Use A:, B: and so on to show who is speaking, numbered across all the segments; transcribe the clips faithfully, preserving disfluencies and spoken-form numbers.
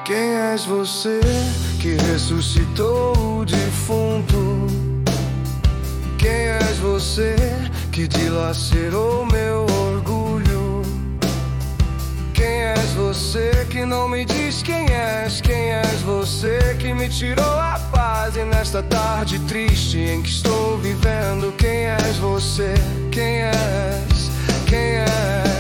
A: Quem és você que ressuscitou o defunto? Quem és você que dilacerou meu orgulho? Quem és você que não me diz quem és? Quem és você que me tirou a paz e nesta tarde triste em que estou vivendo? Quem és você? Quem és? Quem és?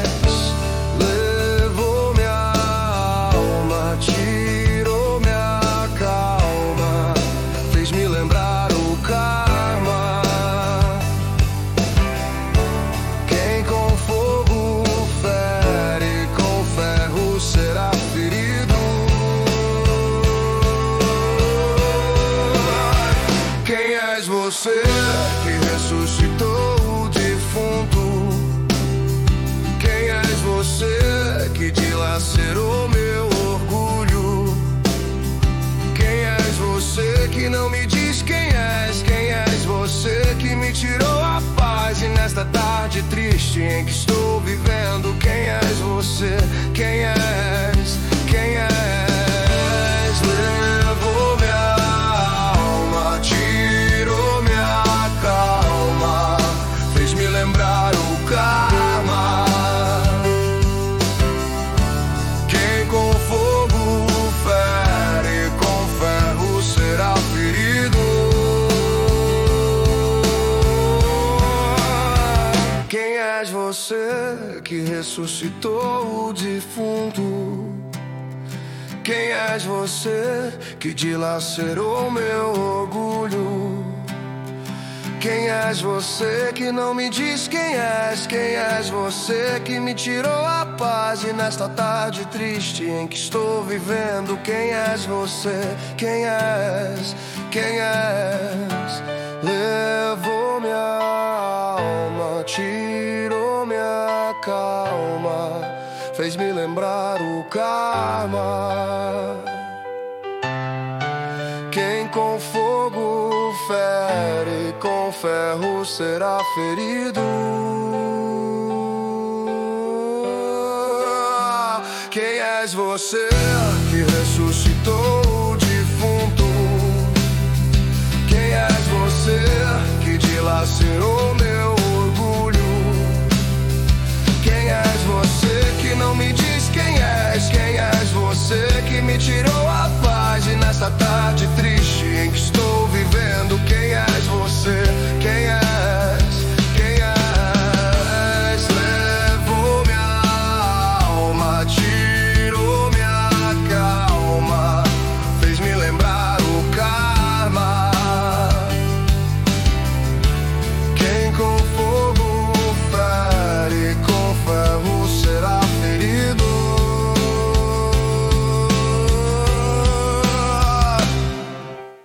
A: Levou minha alma, tirou minha calma, fez-me lembrar o karma. Quem com fogo fere, com ferro será ferido. Quem és você que ressuscitou o defunto? Quem és você que dilacerou meu orgulho? Quem és você que não me diz quem és? Quem és você que me tirou a paz e nesta tarde triste em que estou vivendo? Quem és você? Quem és? Quem és? Levou minha alma, tirou minha calma, fez-me lembrar o karma. Quem com fogo fere, com ferro será ferido. Quem és você que ressuscitou o defunto? Quem és você que dilacerou meu orgulho? Quem és você que não me diz quem és? Quem és você que me tirou a paz e nesta tarde triste em que estou vivendo? Quem és você? Quem és? Quem és? Levou minha alma, tirou minha calma, fez-me lembrar o karma. Quem com fogo fere, com ferro será ferido. Quem és você?